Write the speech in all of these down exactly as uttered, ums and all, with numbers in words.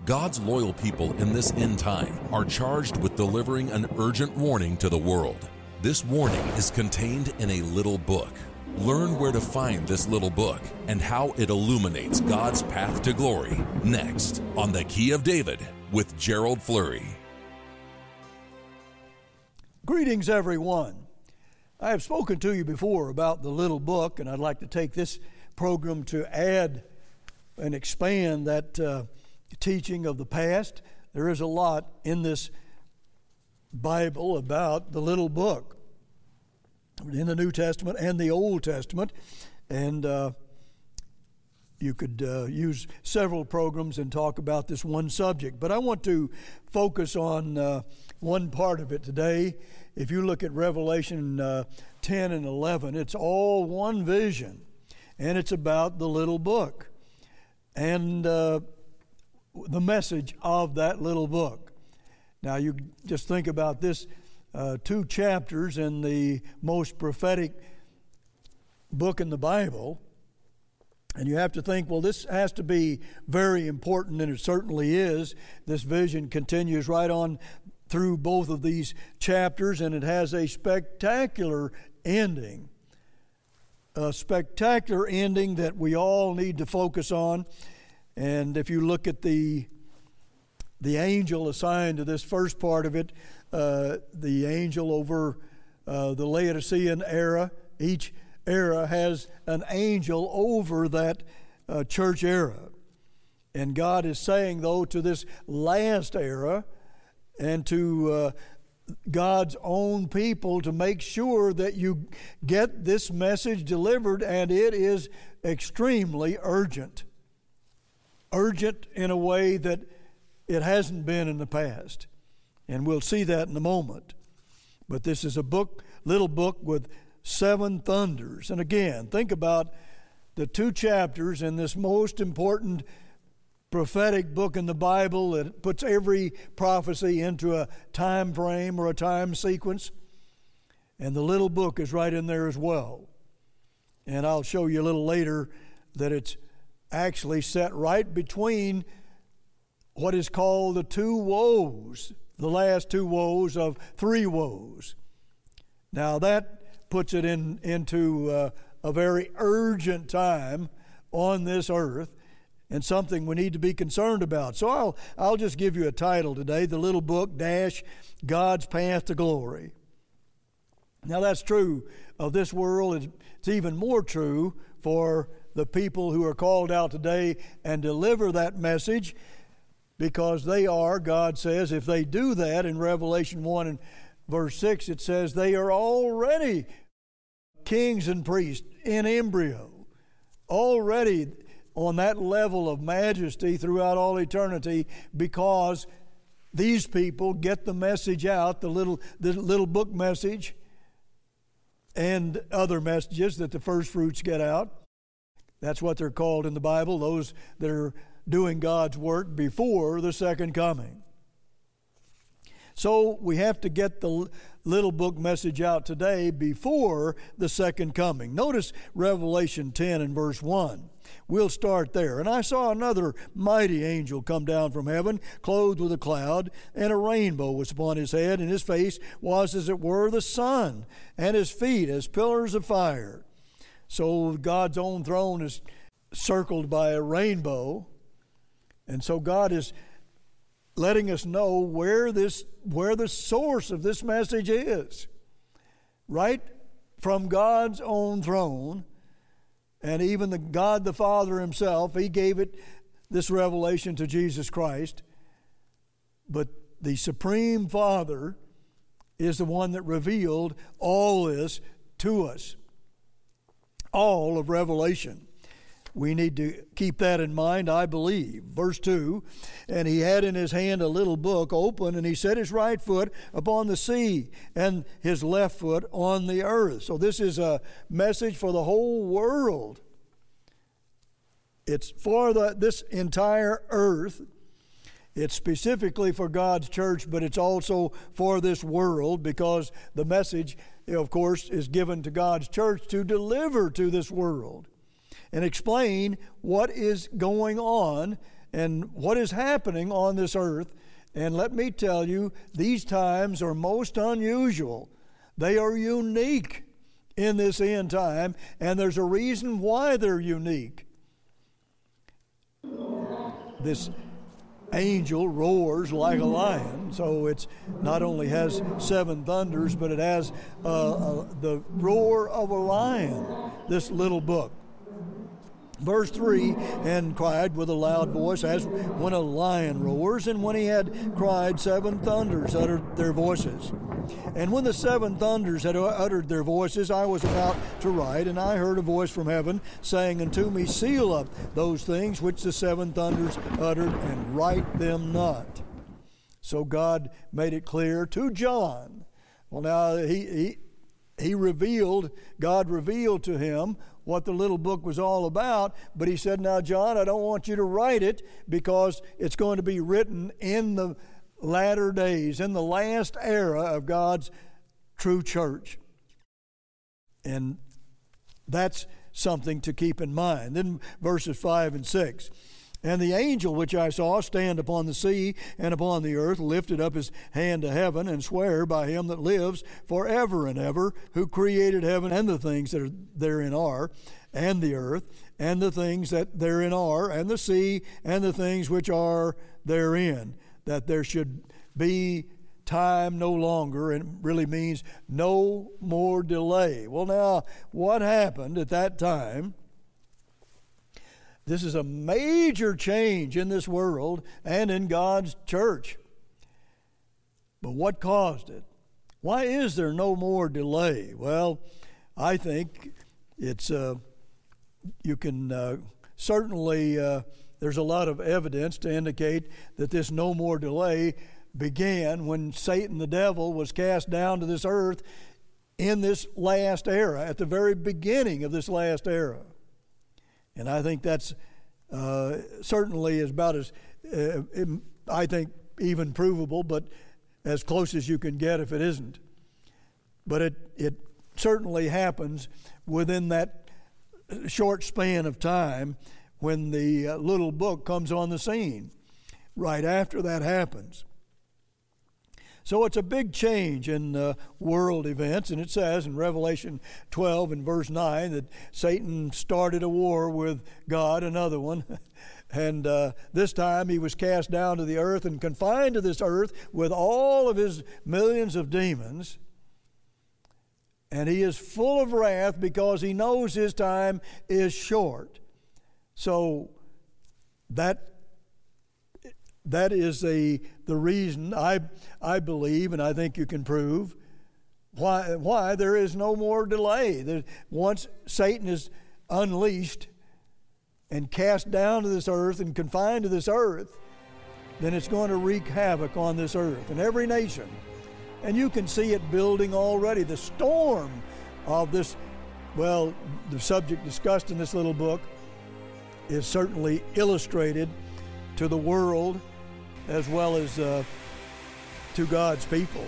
God's loyal people in this end time are charged with delivering an urgent warning to the world. This warning is contained in a little book. Learn where to find this little book and how it illuminates God's path to glory next on The Key of David with Gerald Flurry. Greetings, everyone. I have spoken to you before about the little book, and I'd like to take this program to add and expand that uh, teaching of the past. There is a lot in this Bible about the little book in the New Testament and the Old Testament, and uh, you could uh, use several programs and talk about this one subject, but I want to focus on uh, one part of it today. If you look at Revelation uh, ten and eleven, it's all one vision, and it's about the little book and uh, the message of that little book. Now, you just think about this, uh, two chapters in the most prophetic book in the Bible, and you have to think, well, this has to be very important, and it certainly is. This vision continues right on through both of these chapters, and it has a spectacular ending. A spectacular ending that we all need to focus on. And if you look at the the angel assigned to this first part of it, uh, the angel over uh, the Laodicean era, each era has an angel over that uh, church era. And God is saying, though, to this last era and to uh, God's own people to make sure that you get this message delivered, and it is extremely urgent. Urgent in a way that it hasn't been in the past. And we'll see that in a moment. But this is a book, little book with seven thunders. And again, think about the two chapters in this most important prophetic book in the Bible that puts every prophecy into a time frame or a time sequence. And the little book is right in there as well. And I'll show you a little later that it's actually set right between what is called the two woes, the last two woes of three woes. Now that puts it in into uh, a very urgent time on this earth, and something we need to be concerned about. So I'll I'll just give you a title today: the little book dash God's path to glory. Now that's true of this world. It's even more true for the people who are called out today and deliver that message, because they are, God says, if they do that, in Revelation one and verse six, it says they are already kings and priests in embryo, already on that level of majesty throughout all eternity, because these people get the message out, the little, the little book message, and other messages that the first fruits get out. That's what they're called in the Bible, those that are doing God's work before the second coming. So we have to get the little book message out today before the second coming. Notice Revelation ten and verse one. We'll start there. And I saw another mighty angel come down from heaven, clothed with a cloud, and a rainbow was upon his head, and his face was as it were the sun, and his feet as pillars of fire. So God's own throne is circled by a rainbow, and so God is letting us know where this, where the source of this message is. Right from God's own throne, and even the God the Father himself, he gave it, this revelation, to Jesus Christ. But the Supreme Father is the one that revealed all this to us. All of Revelation. We need to keep that in mind, I believe. Verse two, and he had in his hand a little book open, and he set his right foot upon the sea and his left foot on the earth. So this is a message for the whole world. It's for the, this entire earth. It's specifically for God's church, but it's also for this world, because the message, of course, is given to God's church to deliver to this world and explain what is going on and what is happening on this earth. And let me tell you, these times are most unusual. They are unique in this end time, and there's a reason why they're unique. This angel roars like a lion, so it's not only has seven thunders, but it has uh, uh, the roar of a lion, this little book. Verse three, and cried with a loud voice as when a lion roars, and when he had cried, seven thunders uttered their voices. And when the seven thunders had uttered their voices, I was about to write, and I heard a voice from heaven saying unto me, seal up those things which the seven thunders uttered, and write them not. So God made it clear to John. Well, now he he, he revealed, God revealed to him what the little book was all about, but he said, now, John, I don't want you to write it because it's going to be written in the latter days, in the last era of God's true church. And that's something to keep in mind. Then verses five and six. And the angel which I saw stand upon the sea and upon the earth lifted up his hand to heaven and sware by him that lives forever and ever, who created heaven and the things that are therein are, and the earth, and the things that therein are, and the sea, and the things which are therein, that there should be time no longer, and it really means no more delay. Well, now, what happened at that time? This is a major change in this world and in God's church. But what caused it? Why is there no more delay? Well, I think it's, uh, you can uh, certainly, uh, there's a lot of evidence to indicate that this no more delay began when Satan the devil was cast down to this earth in this last era, at the very beginning of this last era. And I think that's uh, certainly is about as, uh, I think, even provable, but as close as you can get if it isn't. But it, it certainly happens within that short span of time when the uh, little book comes on the scene. Right after that happens. So it's a big change in uh, world events, and it says in Revelation twelve and verse nine that Satan started a war with God, another one, and uh, this time he was cast down to the earth and confined to this earth with all of his millions of demons, and he is full of wrath because he knows his time is short. So that That is a, the reason I, I believe, and I think you can prove, why, why there is no more delay. There, once Satan is unleashed and cast down to this earth and confined to this earth, then it's going to wreak havoc on this earth and every nation. And you can see it building already. The storm of this, well, the subject discussed in this little book is certainly illustrated to the world as well as uh, to God's people.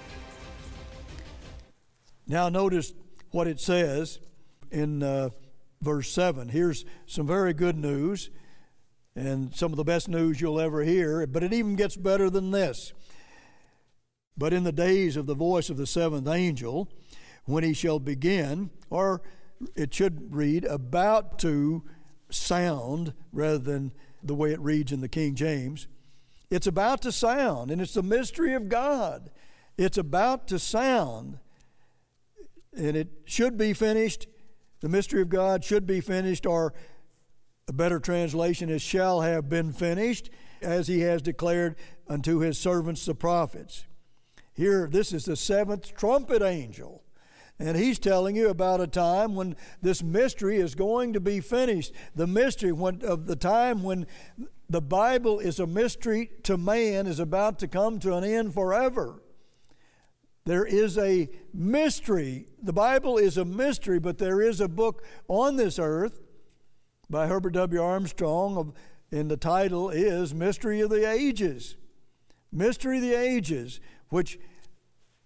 Now notice what it says in uh, verse seven. Here's some very good news and some of the best news you'll ever hear, but it even gets better than this. But in the days of the voice of the seventh angel, when he shall begin, or it should read, about to sound, rather than the way it reads in the King James. It's about to sound, and it's the mystery of God. It's about to sound, and it should be finished. The mystery of God should be finished, or a better translation is shall have been finished, as he has declared unto his servants the prophets. Here, this is the seventh trumpet angel. And he's telling you about a time when this mystery is going to be finished. The mystery when, of the time when the Bible is a mystery to man is about to come to an end forever. There is a mystery. The Bible is a mystery, but there is a book on this earth by Herbert W. Armstrong, of, and the title is Mystery of the Ages. Mystery of the Ages, which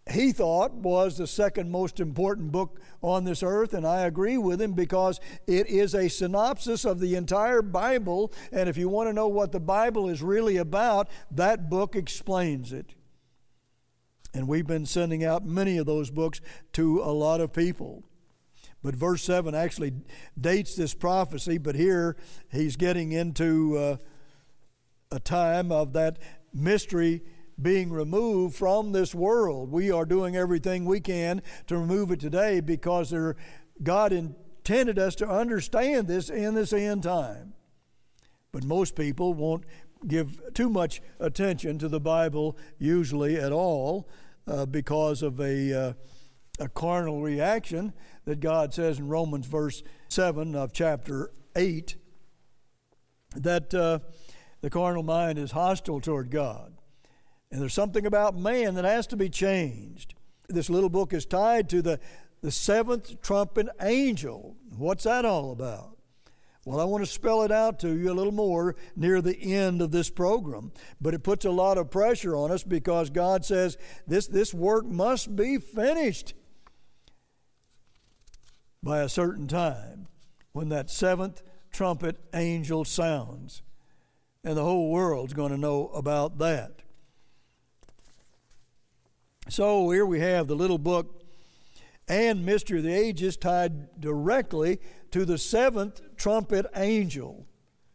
he thought was the second most important book on this earth, and I agree with him because it is a synopsis of the entire Bible, and if you want to know what the Bible is really about, that book explains it. And we've been sending out many of those books to a lot of people. But verse seven actually dates this prophecy, but here he's getting into uh, a time of that mystery being removed from this world. We are doing everything we can to remove it today because there, God intended us to understand this in this end time. But most people won't give too much attention to the Bible usually at all uh, because of a, uh, a carnal reaction that God says in Romans verse seven of chapter eight that uh, the carnal mind is hostile toward God. And there's something about man that has to be changed. This little book is tied to the, the seventh trumpet angel. What's that all about? Well, I want to spell it out to you a little more near the end of this program. But it puts a lot of pressure on us because God says this, this work must be finished by a certain time when that seventh trumpet angel sounds. And the whole world's going to know about that. So here we have the little book and Mystery of the Ages tied directly to the seventh trumpet angel.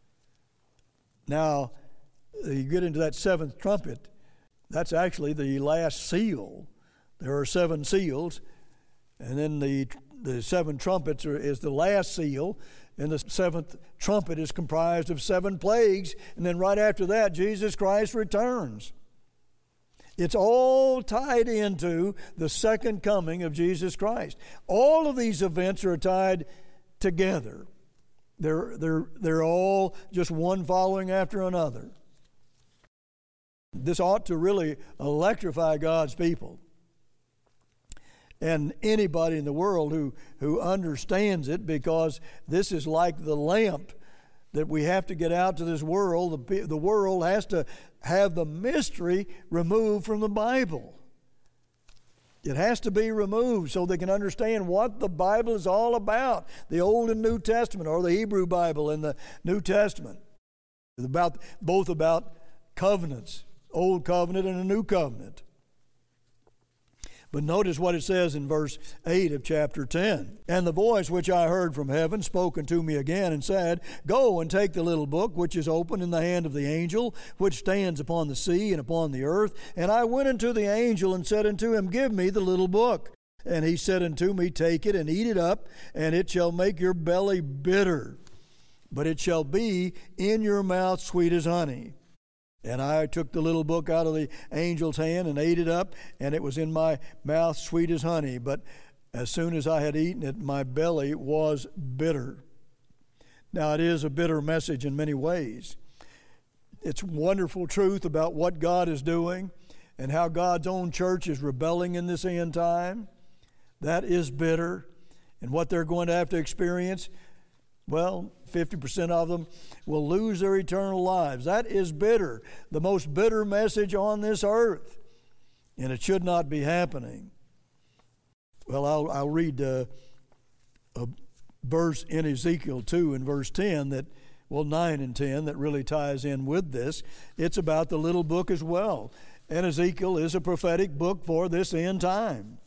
Now, you get into that seventh trumpet, that's actually the last seal. There are seven seals, and then the the seven trumpets are, is the last seal, and the seventh trumpet is comprised of seven plagues, and then right after that, Jesus Christ returns. It's all tied into the second coming of Jesus Christ. All of these events are tied together. They're, they're, they're all just one following after another. This ought to really electrify God's people. And anybody in the world who, who understands it, because this is like the lamp that we have to get out to this world. The, the world has to have the mystery removed from the Bible. It has to be removed so they can understand what the Bible is all about. The Old and New Testament, or the Hebrew Bible and the New Testament. It's about, both about covenants, Old Covenant and a New Covenant. But notice what it says in verse eight of chapter ten. And the voice which I heard from heaven spoke unto me again and said, Go and take the little book which is open in the hand of the angel, which stands upon the sea and upon the earth. And I went unto the angel and said unto him, Give me the little book. And he said unto me, Take it and eat it up, and it shall make your belly bitter, but it shall be in your mouth sweet as honey. And I took the little book out of the angel's hand and ate it up, and it was in my mouth sweet as honey. But as soon as I had eaten it, my belly was bitter. Now, it is a bitter message in many ways. It's wonderful truth about what God is doing and how God's own church is rebelling in this end time. That is bitter. And what they're going to have to experience, well, fifty percent of them will lose their eternal lives. That is bitter, the most bitter message on this earth. And it should not be happening. Well, I'll, I'll read uh, a verse in Ezekiel two in verse ten that, well, nine and ten, that really ties in with this. It's about the little book as well. And Ezekiel is a prophetic book for this end time.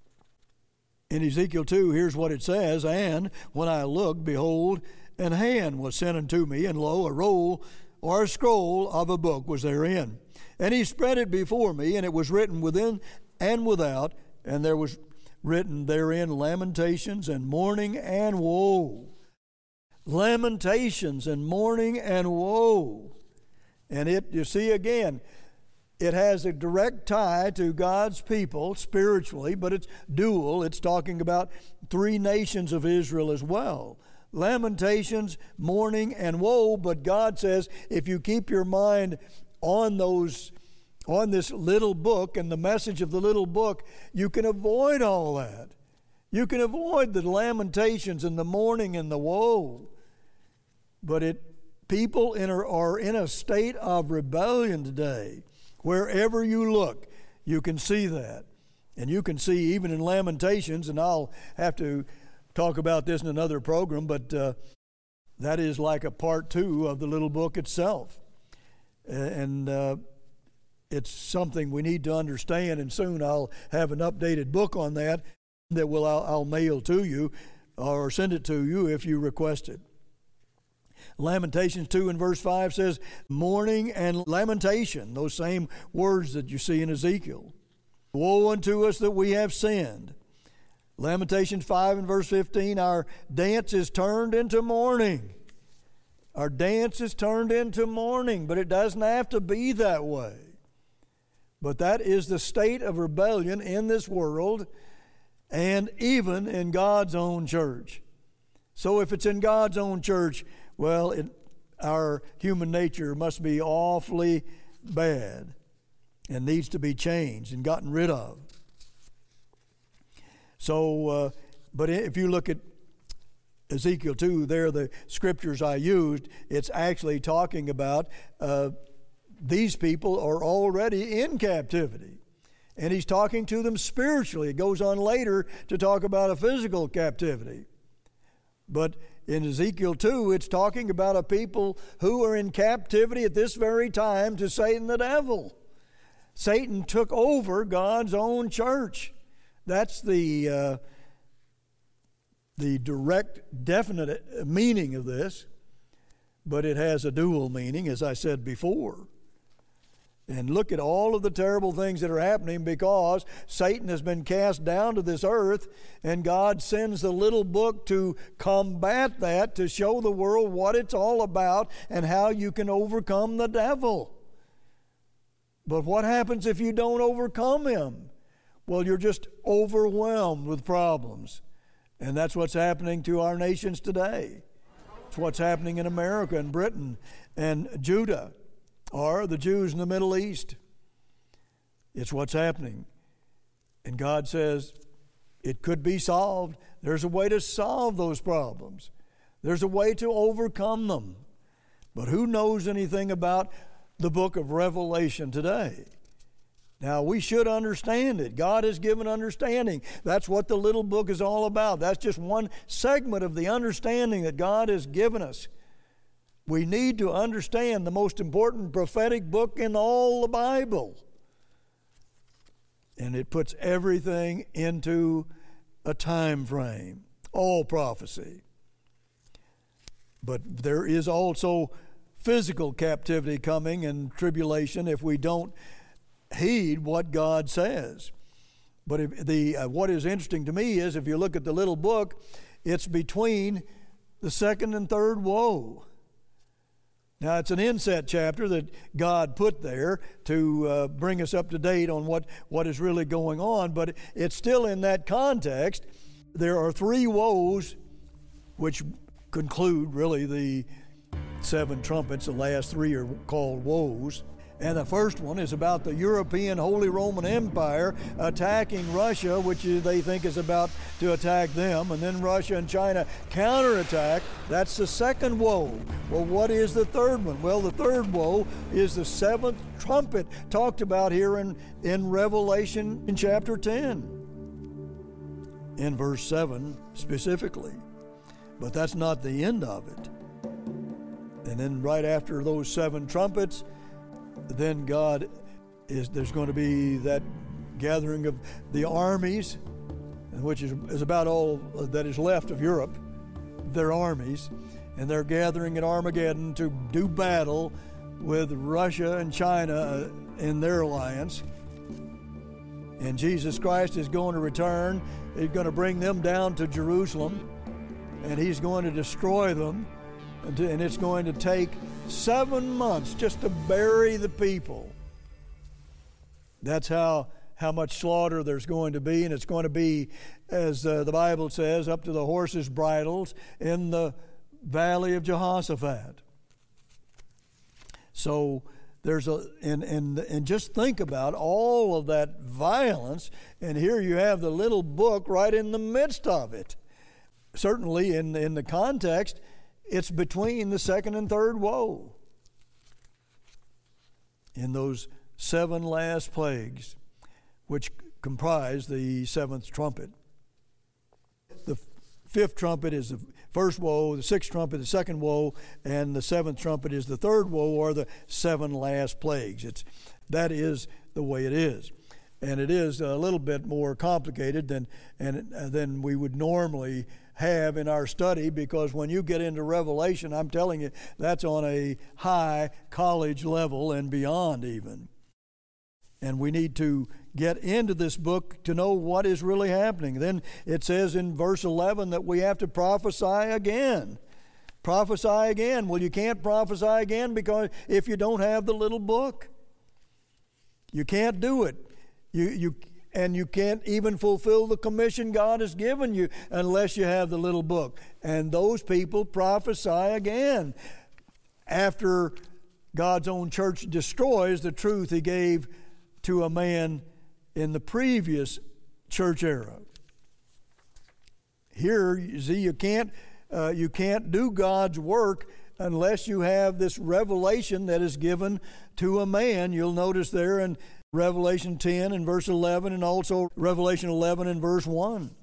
In Ezekiel two, here's what it says, And when I looked, behold, an hand was sent unto me, and lo, a roll or a scroll of a book was therein. And he spread it before me, and it was written within and without, and there was written therein lamentations and mourning and woe. Lamentations and mourning and woe. And it, you see again, it has a direct tie to God's people spiritually, but it's dual. It's talking about three nations of Israel as well. Lamentations, mourning, and woe. But God says, if you keep your mind on those, on this little book and the message of the little book, you can avoid all that. You can avoid the lamentations and the mourning and the woe. But it, people in, are in a state of rebellion today. Wherever you look, you can see that. And you can see even in Lamentations, and I'll have to talk about this in another program, but uh, that is like a part two of the little book itself. And uh, it's something we need to understand, and soon I'll have an updated book on that that will I'll, I'll mail to you or send it to you if you request it. Lamentations two and verse five says, mourning and lamentation, those same words that you see in Ezekiel. Woe unto us that we have sinned. Lamentations five and verse fifteen, our dance is turned into mourning. Our dance is turned into mourning, but it doesn't have to be that way. But that is the state of rebellion in this world and even in God's own church. So if it's in God's own church, well, it, our human nature must be awfully bad and needs to be changed and gotten rid of. So, uh, but if you look at Ezekiel two, there the scriptures I used, it's actually talking about uh, these people are already in captivity. And he's talking to them spiritually. It goes on later to talk about a physical captivity. But in Ezekiel two, it's talking about a people who are in captivity at this very time to Satan the devil. Satan took over God's own church. That's the uh, the direct, definite meaning of this. But it has a dual meaning, as I said before. And look at all of the terrible things that are happening because Satan has been cast down to this earth, and God sends the little book to combat that, to show the world what it's all about and how you can overcome the devil. But what happens if you don't overcome him? Well, you're just overwhelmed with problems. And that's what's happening to our nations today. It's what's happening in America and Britain and Judah, or the Jews in the Middle East. It's what's happening. And God says it could be solved. There's a way to solve those problems. There's a way to overcome them. But who knows anything about the book of Revelation today? Now, we should understand it. God has given understanding. That's what the little book is all about. That's just one segment of the understanding that God has given us. We need to understand the most important prophetic book in all the Bible. And it puts everything into a time frame, all prophecy. But there is also physical captivity coming and tribulation if we don't heed what God says. But if the uh, what is interesting to me is if you look at the little book, it's between the second and third woe. Now, it's an inset chapter that God put there to uh, bring us up to date on what, what is really going on, but it's still in that context. There are three woes which conclude really the seven trumpets. The last three are called woes. And the first one is about the European Holy Roman Empire attacking Russia, which they think is about to attack them. And then Russia and China counterattack. That's the second woe. Well, what is the third one? Well, the third woe is the seventh trumpet talked about here in, in Revelation in chapter ten, in verse seven specifically. But that's not the end of it. And then right after those seven trumpets, then God is, there's going to be that gathering of the armies, which is, is about all that is left of Europe, their armies, and they're gathering at Armageddon to do battle with Russia and China in their alliance. And Jesus Christ is going to return. He's going to bring them down to Jerusalem, and he's going to destroy them, and, to, and it's going to take seven months just to bury the people. That's how how much slaughter there's going to be, and it's going to be, as uh, the Bible says, up to the horses' bridles in the valley of Jehoshaphat. So there's a and and and just think about all of that violence, and here you have the little book right in the midst of it. Certainly, in in the context, it's between the second and third woe in those seven last plagues, which comprise the seventh trumpet. The fifth trumpet is the first woe, the sixth trumpet the second woe, and the seventh trumpet is the third woe, or the seven last plagues. It's that is the way it is. And it is a little bit more complicated than and uh, than we would normally have in our study, because when you get into Revelation, I'm telling you, that's on a high college level and beyond even. And we need to get into this book to know what is really happening. Then it says in verse eleven that we have to prophesy again. Prophesy again. Well, you can't prophesy again because if you don't have the little book, you can't do it. You you and you can't even fulfill the commission God has given you unless you have the little book. And those people prophesy again after God's own church destroys the truth He gave to a man in the previous church era. Here, you see, you can't uh, you can't do God's work unless you have this revelation that is given to a man. You'll notice there in Revelation ten and verse eleven, and also Revelation eleven and verse one.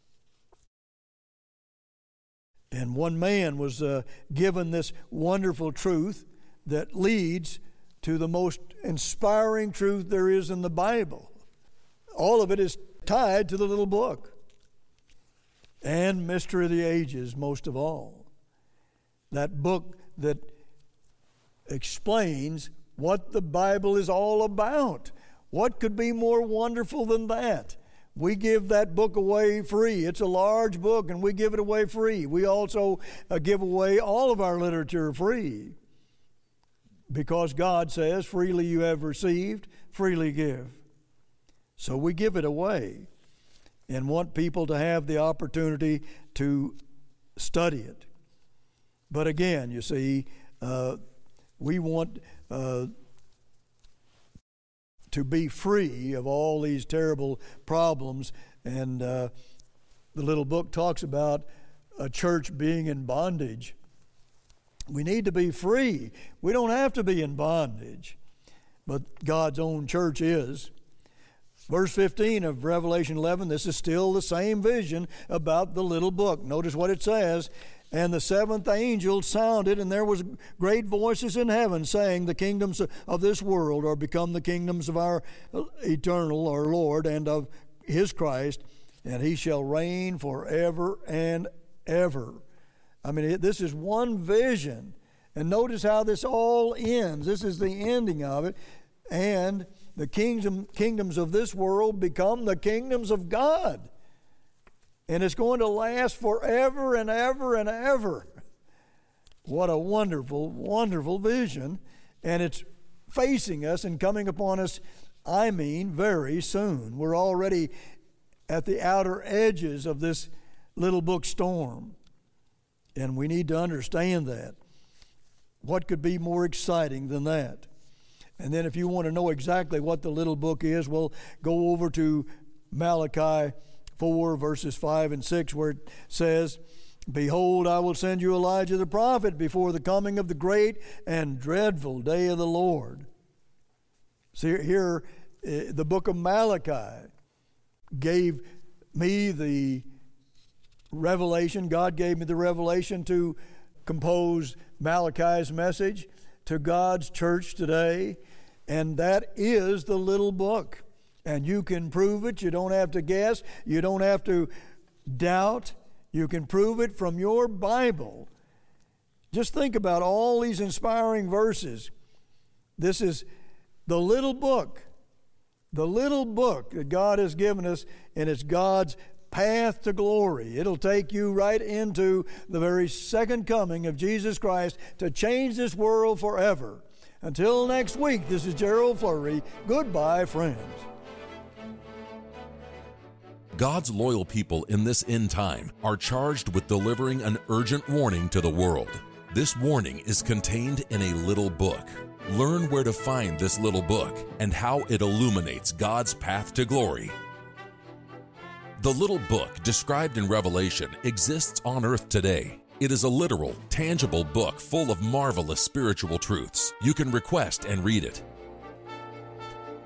And one man was uh, given this wonderful truth that leads to the most inspiring truth there is in the Bible. All of it is tied to the little book. And Mystery of the Ages, most of all. That book that explains what the Bible is all about. What could be more wonderful than that? We give that book away free. It's a large book, and we give it away free. We also uh, give away all of our literature free, because God says, freely you have received, freely give. So we give it away and want people to have the opportunity to study it. But again, you see, uh, we want uh, to be free of all these terrible problems. And uh, the little book talks about a church being in bondage. We need to be free. We don't have to be in bondage, but God's own church is. Verse fifteen of Revelation eleven, this is still the same vision about the little book. Notice what it says. And the seventh angel sounded, and there was great voices in heaven saying, the kingdoms of this world are become the kingdoms of our eternal, our Lord, and of His Christ, and He shall reign forever and ever. I mean, this is one vision. And notice how this all ends. This is the ending of it. And the kingdom, kingdoms of this world become the kingdoms of God. And it's going to last forever and ever and ever. What a wonderful, wonderful vision. And it's facing us and coming upon us, I mean, very soon. We're already at the outer edges of this little book storm. And we need to understand that. What could be more exciting than that? And then if you want to know exactly what the little book is, well, go over to Malachi four, verses five and six, where it says, Behold, I will send you Elijah the prophet before the coming of the great and dreadful day of the Lord. See, here, uh, the book of Malachi gave me the revelation. God gave me the revelation to compose Malachi's message to God's church today, and that is the little book. And you can prove it. You don't have to guess. You don't have to doubt. You can prove it from your Bible. Just think about all these inspiring verses. This is the little book, the little book that God has given us, and it's God's path to glory. It'll take you right into the very second coming of Jesus Christ to change this world forever. Until next week, this is Gerald Flurry. Goodbye, friends. God's loyal people in this end time are charged with delivering an urgent warning to the world. This warning is contained in a little book. Learn where to find this little book and how it illuminates God's path to glory. The little book described in Revelation exists on earth today. It is a literal, tangible book full of marvelous spiritual truths. You can request and read it.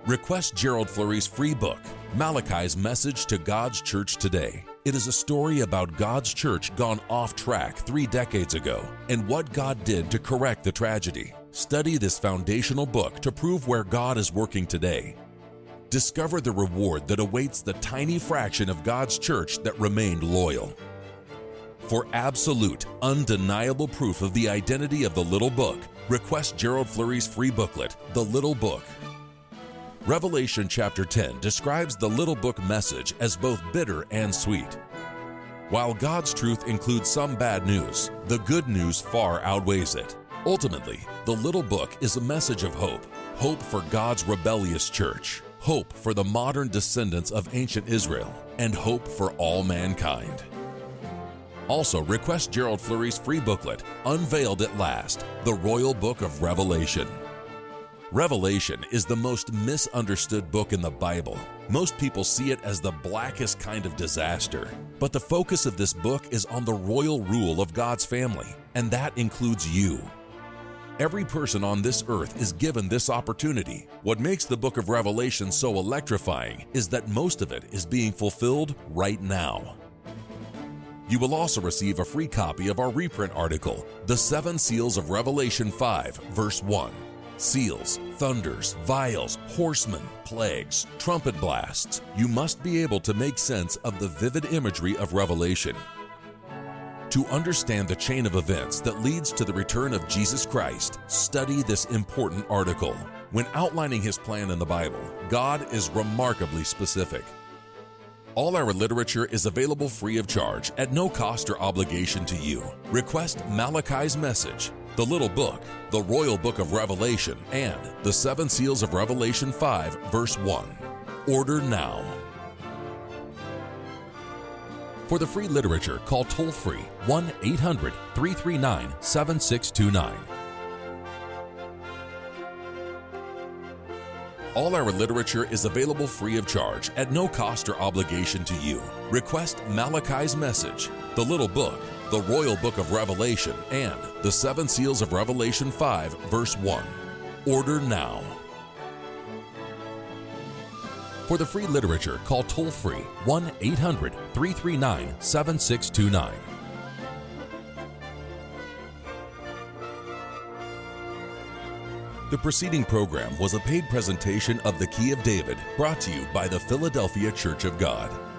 Request Gerald Flurry's free book, Malachi's Message to God's Church Today. It is a story about God's church gone off track three decades ago and what God did to correct the tragedy. Study this foundational book to prove where God is working today. Discover the reward that awaits the tiny fraction of God's church that remained loyal. For absolute, undeniable proof of the identity of the Little Book, request Gerald Flurry's free booklet, The Little Book. Revelation chapter ten describes the Little Book message as both bitter and sweet. While God's truth includes some bad news, the good news far outweighs it. Ultimately, the Little Book is a message of hope. Hope for God's rebellious church. Hope for the modern descendants of ancient Israel. And hope for all mankind. Also, request Gerald Flurry's free booklet, Unveiled at Last, the Royal Book of Revelation. Revelation is the most misunderstood book in the Bible. Most people see it as the blackest kind of disaster. But the focus of this book is on the royal rule of God's family, and that includes you. Every person on this earth is given this opportunity. What makes the book of Revelation so electrifying is that most of it is being fulfilled right now. You will also receive a free copy of our reprint article, The Seven Seals of Revelation five, verse one. Seals, thunders, vials, horsemen, plagues, trumpet blasts. You must be able to make sense of the vivid imagery of Revelation. To understand the chain of events that leads to the return of Jesus Christ, study this important article. When outlining His plan in the Bible, God is remarkably specific. All our literature is available free of charge at no cost or obligation to you. Request Malachi's Message, The Little Book, the Royal Book of Revelation, and The Seven Seals of Revelation five, verse one. Order now. For the free literature, call toll-free one eight hundred, three three nine, seven six two nine. All our literature is available free of charge at no cost or obligation to you. Request Malachi's Message, The Little Book, the Royal Book of Revelation, and The Seven Seals of Revelation five, verse one. Order now. For the free literature, call toll-free one eight hundred, three three nine, seven six two nine. The preceding program was a paid presentation of The Key of David, brought to you by the Philadelphia Church of God.